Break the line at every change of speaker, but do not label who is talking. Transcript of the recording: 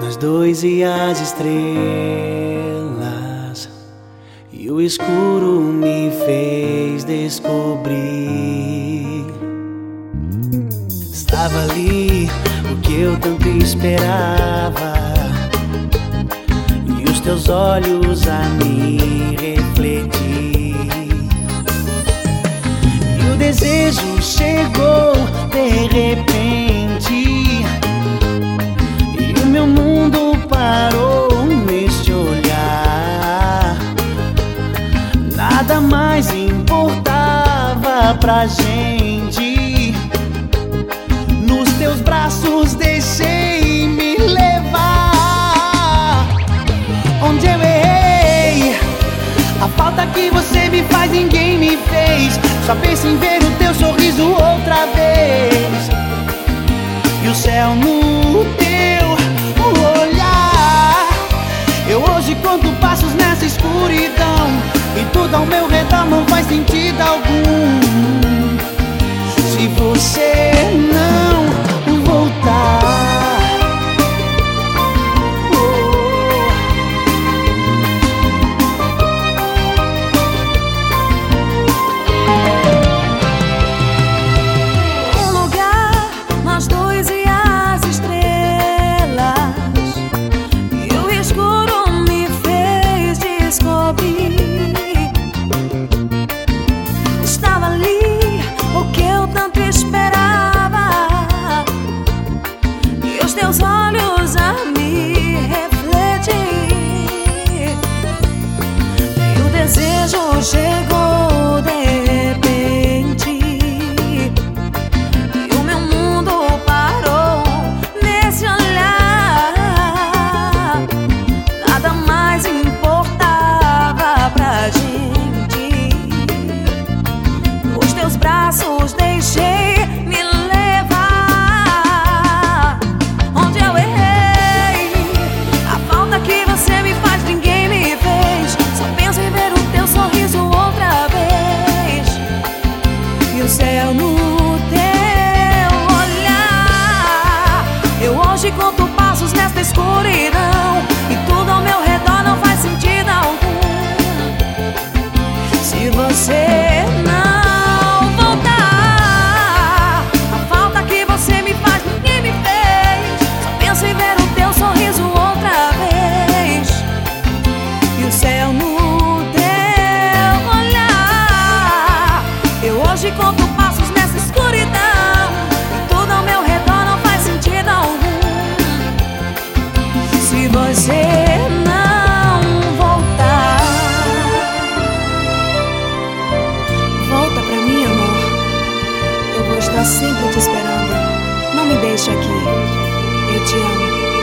Nós dois e as estrelas, e o escuro me fez descobrir. Estava ali o que eu tanto esperava, e os teus olhos a me refletir. E o desejo chegou de repente, e o meu mundo parou neste olhar. Nada mais importava pra gente. Nos teus braços deixei-me levar. Onde eu errei, a falta que você me faz ninguém me fez. Só penso em ver o teu sorriso outra vez, e o céu no teu olhar. Eu hoje conto passos nessa escuridão, e tudo ao meu redor não faz sentido algum se você não voltar.
Um lugar, nós dois e as estrelas, e o escuro me fez descobrir. Estava ali o que eu tanto esperava, e os teus olhos a me refletir. E o desejo chegou de repente, e o meu mundo parou nesse olhar. Nada mais importava pra gente. Os teus braços deixei me levar. Onde eu errei, a falta que você me faz ninguém me fez. Só penso em ver o teu sorriso outra vez, e o céu no teu olhar. Eu hoje conto passos nesta escuridão, e tudo ao meu redor não faz sentido algum se você não voltar. A falta que você me faz ninguém me fez. Só penso em ver o teu sorriso outra vez, e o céu no teu olhar. Eu hoje conto passos nessa escuridão, e tudo ao meu redor não faz sentido algum se você não voltar. Volta pra mim, amor. Eu vou estar sempre te esperando. Não me deixe aqui. Eu te amo.